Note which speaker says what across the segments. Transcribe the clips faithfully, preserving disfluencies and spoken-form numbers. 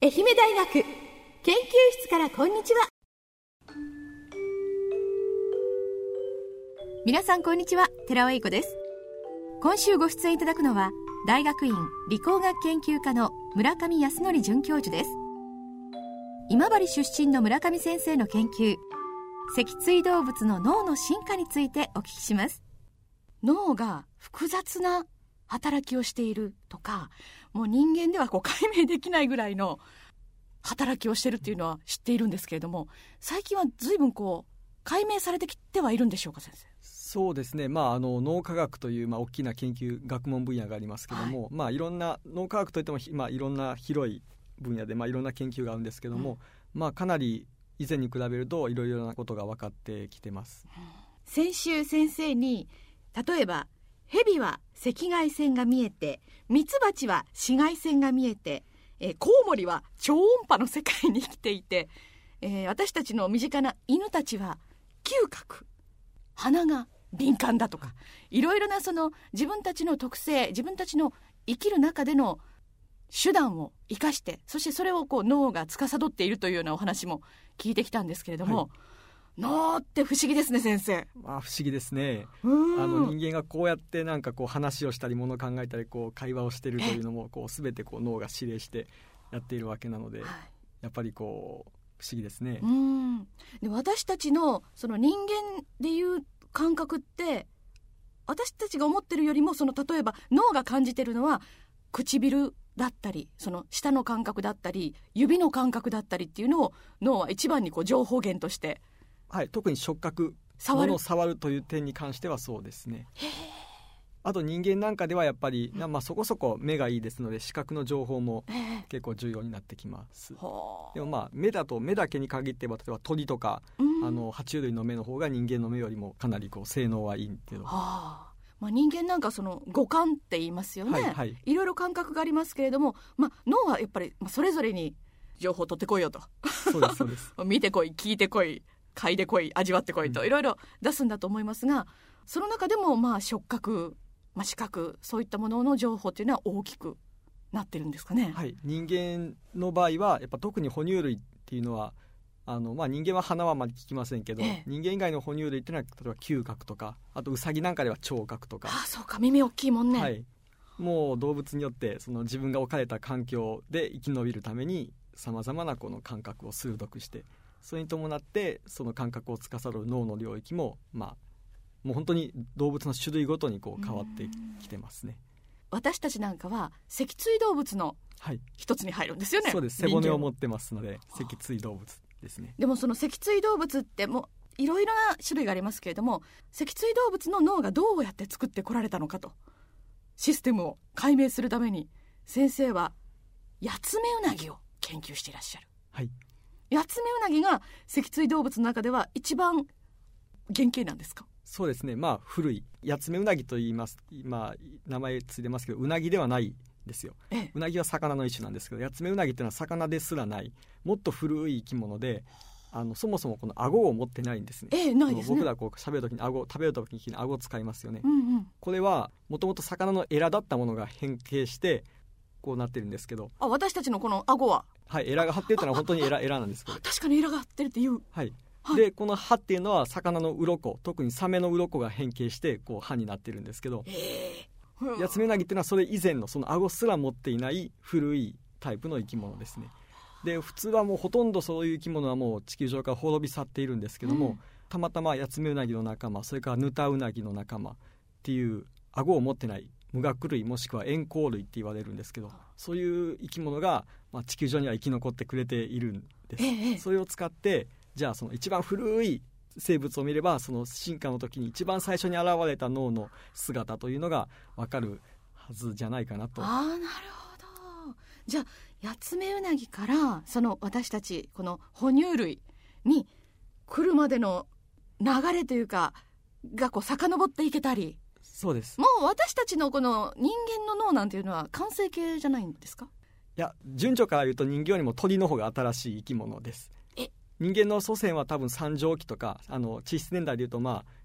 Speaker 1: 愛媛大学研究室からこんにちは。皆さんこんにちは、寺尾英子です。今週ご出演いただくのは大学院理工学研究科の村上康則准教授です。今治出身の村上先生の研究、脊椎動物の脳の進化についてお聞きします。脳が複雑な働きをしているとか、もう人間ではこう解明できないぐらいの働きをしているっていうのは知っているんですけれども、最近は随分こう解明されてきてはいるんでしょうか、先生。
Speaker 2: そうですね、まあ、あの脳科学という、まあ、大きな研究学問分野がありますけども、はいまあ、いろんな脳科学といっても、まあ、いろんな広い分野で、まあ、いろんな研究があるんですけども、うんまあ、かなり以前に比べるといろいろなことが分かってきてます。
Speaker 1: 先週先生に例えばヘビは赤外線が見えて、ミツバチは紫外線が見えて、えー、コウモリは超音波の世界に生きていて、えー、私たちの身近な犬たちは嗅覚、鼻が敏感だとか、いろいろなその自分たちの特性、自分たちの生きる中での手段を生かして、そしてそれをこう脳が司っているというようなお話も聞いてきたんですけれども、はい、脳って不思議ですね、先生。
Speaker 2: まあ、不思議ですね。あの人間がこうやってなんかこう話をしたり、ものを考えたり、こう会話をしているというのもこう全てこう脳が指令してやっているわけなので、はい、やっぱりこう不思議ですね。
Speaker 1: うんで私たちのその人間でいう感覚って、私たちが思ってるよりも、その例えば脳が感じてるのは唇だったり、その舌の感覚だったり、指の感覚だったりっていうのを脳は一番にこう情報源として、
Speaker 2: はい、特に触覚、物を触るという点に関してはそうですね。へー。あと人間なんかではやっぱり、うんまあ、そこそこ目がいいですので、視覚の情報も結構重要になってきます。でもまあ目だと、目だけに限っては例えば鳥とか、うん、あの爬虫類の目の方が人間の目よりもかなりこう性能はいいっていうのは、は
Speaker 1: あまあ、人間なんかその五感って言いますよね、はいはい、いろいろ感覚がありますけれども、まあ、脳はやっぱりそれぞれに情報を取ってこいよと
Speaker 2: そうですそうです
Speaker 1: 見てこい、聞いてこい、嗅いでこい、味わってこいといろいろ出すんだと思いますが、その中でもまあ触覚、まあ、視覚、そういったものの情報っていうのは大きくなってるんですかね。
Speaker 2: はい、人間の場合はやっぱ特に哺乳類っていうのはあの、まあ、人間は鼻はあまり聞きませんけど、ええ、人間以外の哺乳類っていうのは例えば嗅覚とか、あとウサギなんかでは聴覚とか。
Speaker 1: ああそうか、耳大きいもんね。
Speaker 2: はい、もう動物によってその自分が置かれた環境で生き延びるためにさまざまなこの感覚を鋭くして、それに伴ってその感覚を司る脳の領域も、まあ、もう本当に動物の種類ごとにこう変わってきてますね。
Speaker 1: 私たちなんかは脊椎動物の一つに入るんですよね。
Speaker 2: はい、そうです。背骨を持ってますので脊椎動物ですね。
Speaker 1: でもその脊椎動物ってもういろいろな種類がありますけれども、脊椎動物の脳がどうやって作ってこられたのかとシステムを解明するために、先生はヤツメウナギを研究していらっしゃる。
Speaker 2: はい、
Speaker 1: ヤツメウナギが脊椎動物の中では一番原型なんですか？
Speaker 2: そうですね、まあ、古いヤツメウナギと言います、まあ、名前ついてますけど、ウナギではないですよ。ええ、ウナギは魚の一種なんですけど、ヤツメウナギっていうのは魚ですらない、もっと古い生き物で、あのそもそもこの顎を持ってないんですね。
Speaker 1: ええ、ないですね。
Speaker 2: 僕らこう喋るときに顎、食べるときに顎を使いますよね。
Speaker 1: うんうん、こ
Speaker 2: れはもともと魚のエラだったものが変形してこうなってるんですけど、
Speaker 1: あ、私たちのこの顎は、
Speaker 2: はい、エラが張ってるというのは本当にエラ、エラなんです。これ
Speaker 1: 確かにエラが張ってるっていう、
Speaker 2: はいはい、でこの歯っていうのは魚の鱗、特にサメの鱗が変形してこう歯になってるんですけど、えー、ヤツメウナギっていうのはそれ以前のその顎すら持っていない古いタイプの生き物ですね。で普通はもうほとんどそういう生き物はもう地球上から滅び去っているんですけども、うん、たまたまヤツメウナギの仲間、それからヌタウナギの仲間っていう顎を持ってない無顎類、もしくは円孔類って言われるんですけど、そういう生き物が、まあ、地球上には生き残ってくれているんです。ええ、それを使ってじゃあその一番古い生物を見れば、その進化の時に一番最初に現れた脳の姿というのが分かるはずじゃないかなと。
Speaker 1: あー、なるほど。じゃあヤツメウナギからその私たちこの哺乳類に来るまでの流れというかがこう遡っていけたり。
Speaker 2: そうです。
Speaker 1: もう私たちのこの人間の脳なんていうのは完成形じゃないんですか？
Speaker 2: いや、順序から言うと人間よりも鳥の方が新しい生き物です。人間の祖先は多分三畳紀とか、あの地質年代でいうと、まあ、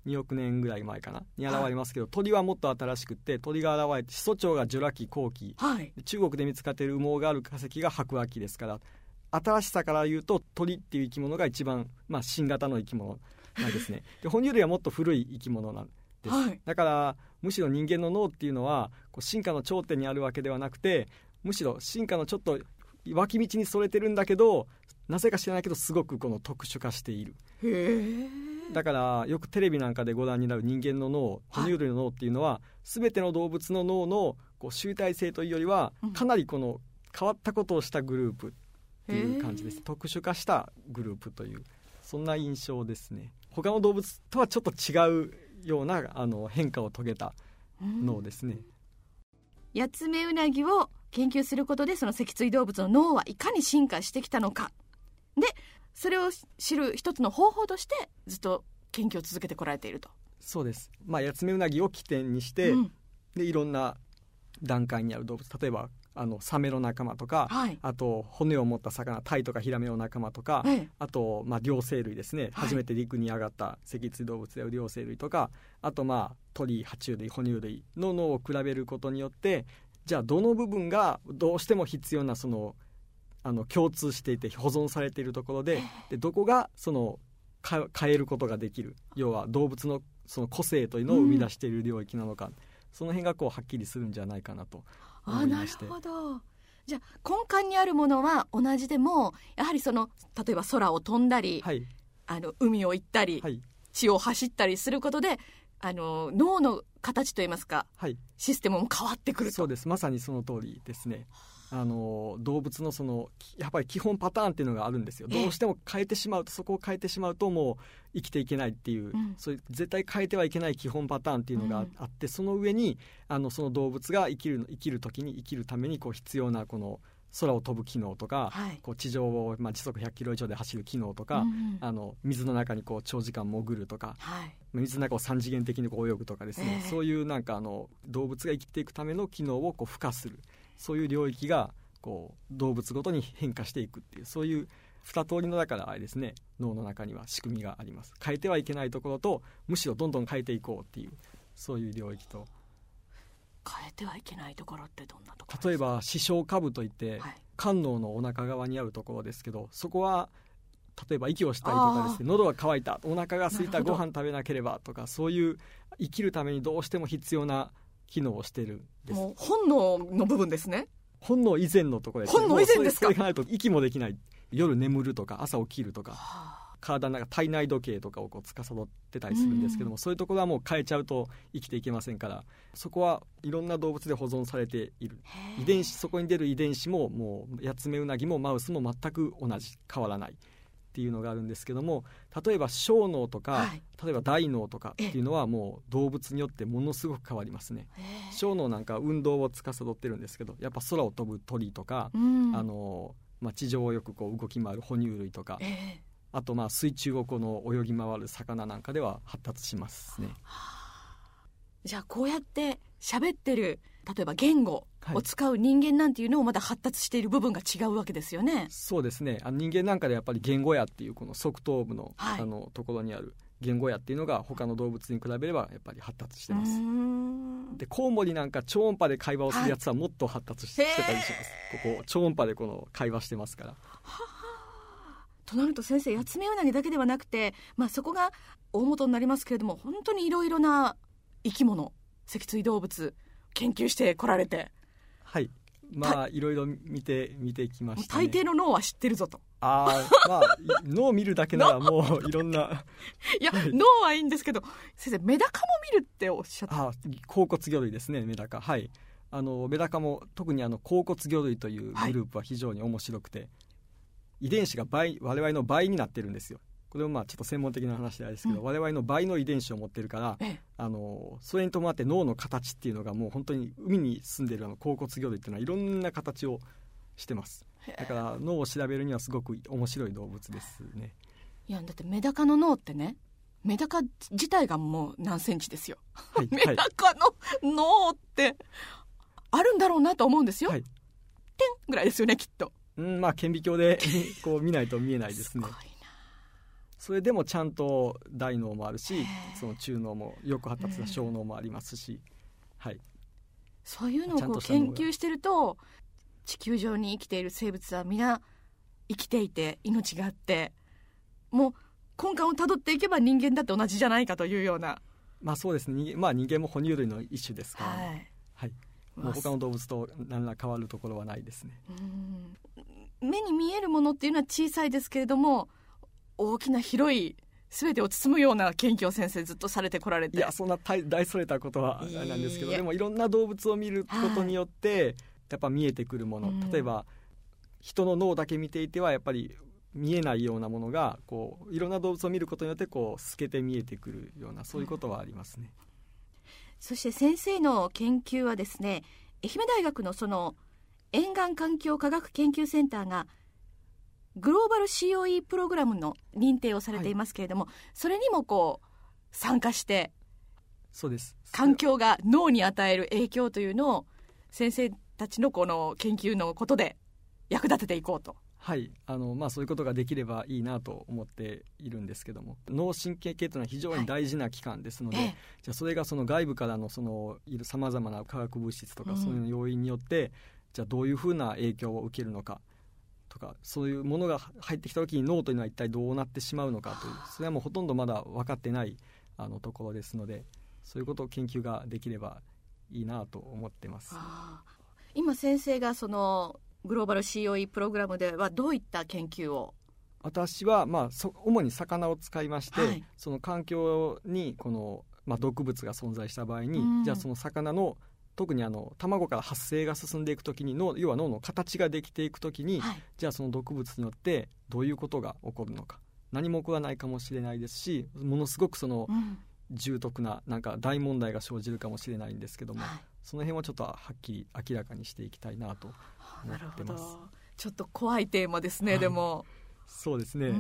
Speaker 2: におくねんぐらい前かなに現れますけど、鳥はもっと新しくって鳥が現れて始祖鳥がジュラ紀後期、はい、中国で見つかっている羽毛がある化石が白亜紀ですから、新しさから言うと鳥っていう生き物が一番、まあ、新型の生き物なんですね。で哺乳類はもっと古い生き物なんです、はい、だからむしろ人間の脳っていうのはこう進化の頂点にあるわけではなくて、むしろ進化のちょっと脇道にそれてるんだけど、なぜか知らないけどすごくこの特殊化している。へー。だからよくテレビなんかでご覧になる人間の脳、哺乳類の脳っていうのは、はい、全ての動物の脳のこう集大成というよりは、うん、かなりこの変わったことをしたグループっていう感じです。特殊化したグループというそんな印象ですね。他の動物とはちょっと違うようなあの変化を遂げた脳ですね。
Speaker 1: ヤツメウナギを研究することで、その脊椎動物の脳はいかに進化してきたのかで、それを知る一つの方法としてずっと研究を続けてこられていると。
Speaker 2: そうです、まあ、ヤツメウナギを起点にして、うん、でいろんな段階にある動物、例えばあのサメの仲間とか、はい、あと骨を持った魚タイとかヒラメの仲間とか、はい、あと、まあ、両生類ですね、はい、初めて陸に上がった脊椎動物である両生類とか、あと、まあ、鳥、爬虫類、哺乳類の脳を比べることによって、じゃあどの部分がどうしても必要なそのあの共通していて保存されているところ で, でどこがそのか変えることができる、要は動物 の, その個性というのを生み出している領域なのか、うん、その辺がこうはっきりするんじゃないかなと思いまして。
Speaker 1: あ、なるほど。じゃあ根幹にあるものは同じでも、やはりその例えば空を飛んだり、はい、あの海を行ったり、はい、地を走ったりすることであの脳の形といいますか、はい、システムも変わってくると。
Speaker 2: そうです、まさにその通りですね。あの動物のそのやっぱり基本パターンっていうのがあるんですよ。どうしても変えてしまうと、そこを変えてしまうともう生きていけないっていう、うん、そういう絶対変えてはいけない基本パターンっていうのがあって、うん、その上にあのその動物が生きる生きる時に生きるためにこう必要なこの空を飛ぶ機能とか、はい、こう地上を、まあ、時速ひゃっキロ以上で走る機能とか、うんうん、あの水の中にこう長時間潜るとか、はい、水の中を三次元的にこう泳ぐとかですね、えー、そういうなんかあの動物が生きていくための機能をこう付加する、そういう領域がこう動物ごとに変化していくっていう、そういう二通りのだからあれですね、脳の中には仕組みがあります。変えてはいけないところと、むしろどんどん変えていこうっていう、そういう領域と、
Speaker 1: 変えてはいけないところってどんなところですか？
Speaker 2: 例えば視床下部といって、はい、肝脳のお腹側にあるところですけど、そこは例えば息をしたりとかですね、喉が渇いた、お腹が空いた、ご飯食べなければとか、そういう生きるためにどうしても必要な機能をしているんです。
Speaker 1: もう本能の部分ですね。
Speaker 2: 本能以前のところです、ね、
Speaker 1: 本能以前ですか？
Speaker 2: それがないと息もできない、夜眠るとか朝起きるとか、はあ、体の中体内時計とかをこう司ってたりするんですけども、そういうところはもう変えちゃうと生きていけませんから、そこはいろんな動物で保存されている遺伝子、そこに出る遺伝子ももうヤツメウナギもマウスも全く同じ、変わらないっていうのがあるんですけども、例えば小脳とか、はい、例えば大脳とかっていうのはもう動物によってものすごく変わりますね。小脳なんか運動を司ってるんですけど、やっぱ空を飛ぶ鳥とか、うん、あのまあ、地上をよくこう動き回る哺乳類とか、えー、あとまあ水中をこの泳ぎ回る魚なんかでは発達しますね。
Speaker 1: じゃあこうやって喋ってる、例えば言語を使う人間なんていうのもまだ発達している部分が違うわけですよね。はい、
Speaker 2: そうですね。あの人間なんかでやっぱり言語野っていうこの側頭部 の,、はい、あのところにある言語野っていうのが他の動物に比べればやっぱり発達してます。でコウモリなんか超音波で会話をするやつはもっと発達 し,、はい、してたりします。ここ超音波でこの会話してますから。は
Speaker 1: となると先生、ヤツメウナギだけではなくて、まあ、そこが大元になりますけれども、本当にいろいろな生き物、脊椎動物研究してこられて、
Speaker 2: はい、まあいろいろ見て見てきました、
Speaker 1: ね、大抵の脳は知ってるぞと。
Speaker 2: あ、まあ、脳を見るだけならもういろんない
Speaker 1: や、はい、脳はいいんですけど、先生メダカも見るっておっしゃった。
Speaker 2: あ、甲骨魚類ですね、メダカ。はい、あのメダカも特にあの甲骨魚類というグループは非常に面白くて、はい、遺伝子が倍、我々の倍になってるんですよ。これもまあちょっと専門的な話であれですけど、うん、我々の倍の遺伝子を持ってるから、あのそれに伴って脳の形っていうのがもう本当に海に住んでいるあの甲骨魚類っていうのはいろんな形をしてます。だから脳を調べるにはすごく面白い動物ですね。
Speaker 1: いや、だってメダカの脳ってね、メダカ自体がもう何センチですよ、はい、メダカの脳ってあるんだろうなと思うんですよ、はい、点ぐらいですよね、きっと。
Speaker 2: うん、まあ顕微鏡でこう見ないと見えないですね。すごいな。 それでもちゃんと大脳もあるし、その中脳もよく発達した小脳もありますし、はい、
Speaker 1: そういうのをこう研究してると、地球上に生きている生物は皆生きていて命があって、もう根幹をたどっていけば人間だって同じじゃないかというような。
Speaker 2: まあそうですね、まあ、人間も哺乳類の一種ですから、ね、はい、もう他の動物と何ら変わるところはないですね。
Speaker 1: うん、目に見えるものっていうのは小さいですけれども、大きな広い全てを包むような研究を先生ずっとされてこられて。
Speaker 2: いや、そんな大大それたことはなんですけど、でもいろんな動物を見ることによって、はい、やっぱ見えてくるもの、例えば人の脳だけ見ていてはやっぱり見えないようなものがこういろんな動物を見ることによってこう透けて見えてくるような、そういうことはありますね。
Speaker 1: そして先生の研究はですね、愛媛大学のその沿岸環境科学研究センターがグローバル シーオーイー プログラムの認定をされていますけれども、はい、それにもこう参加して、
Speaker 2: そうです、
Speaker 1: 環境が脳に与える影響というのを先生たちのこの研究のことで役立てていこうと。
Speaker 2: はい、あのまあ、そういうことができればいいなと思っているんですけども、脳神経系というのは非常に大事な器官ですので、はい、じゃあそれがその外部からのそのいるさまざまな化学物質とかそういう要因によって、うん、じゃあどういうふうな影響を受けるのかとか、そういうものが入ってきた時に脳というのは一体どうなってしまうのかという、それはもうほとんどまだ分かってないあのところですので、そういうことを研究ができればいいなと思ってます。
Speaker 1: あ、今先生がそのグローバル シーオーイー プログラムではどういった研究を？
Speaker 2: 私は、まあ、そ主に魚を使いまして、はい、その環境にこの、まあ、毒物が存在した場合に、うん、じゃあその魚の特にあの卵から発生が進んでいくときに脳、要は脳の形ができていくときに、はい、じゃあその毒物によってどういうことが起こるのか、何も起こらないかもしれないですし、ものすごくその、うん、重篤ななんか大問題が生じるかもしれないんですけども、はい、その辺をちょっとはっきり明らかにしていきたいなと思ってます。なるほど、
Speaker 1: ちょっと怖いテーマですね、はい、でも
Speaker 2: そうですね、うん、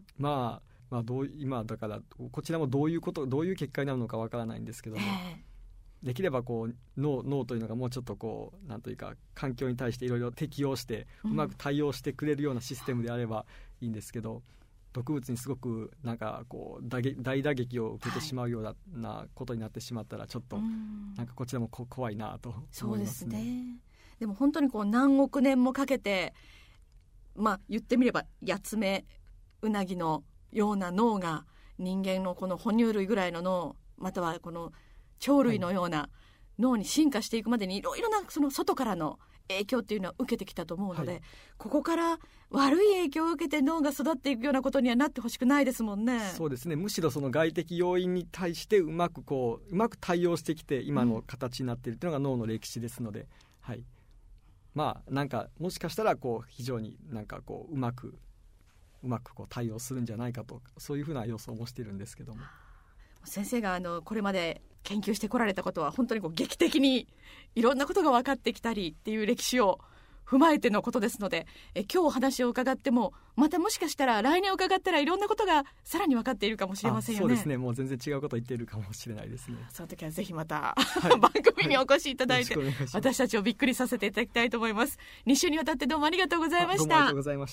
Speaker 2: まあ、まあ、どう今だからこちらもどういうことどういう結果になるのかわからないんですけども、えー、できればこう 脳, 脳というのがもうちょっとこうなんというか環境に対していろいろ適応してうまく対応してくれるようなシステムであればいいんですけど、うん、毒物にすごくなんかこう大打撃を受けてしまうようなことになってしまったらちょっとなんかこちらもこ怖いなと思いますね。
Speaker 1: そうですね。でも本当にこう何億年もかけて、まあ言ってみればヤツメウナギのような脳が人間のこの哺乳類ぐらいの脳、またはこの鳥類のような脳に進化していくまでにいろいろなその外からの影響っていうのは受けてきたと思うので、はい、ここから悪い影響を受けて脳が育っていくようなことにはなってほしくないですもんね。
Speaker 2: そうですね、むしろその外的要因に対してうまくこううまく対応してきて今の形になっているというのが脳の歴史ですので、うん、はい、まあなんかもしかしたらこう非常になんかこううまくうまくこう対応するんじゃないかと、そういうふうな予想もしているんですけども、
Speaker 1: 先生があのこれまで研究してこられたことは本当にこう劇的にいろんなことが分かってきたりっていう歴史を踏まえてのことですので、え今日お話を伺ってもまたもしかしたら来年伺ったらいろんなことがさらに分かっているかもしれませんよね。
Speaker 2: そうですね、もう全然違うこと言っているかもしれないですね。
Speaker 1: その時はぜひまた、はい、番組にお越しいただいて、はい、私たちをびっくりさせていただきたいと思います。に週にわたってどうもありがとうございました。
Speaker 2: どうもありがとうございました。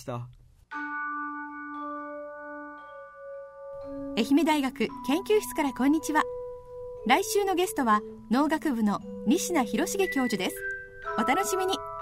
Speaker 1: 愛媛大学研究室からこんにちは。来週のゲストは農学部の西名博重教授です。お楽しみに。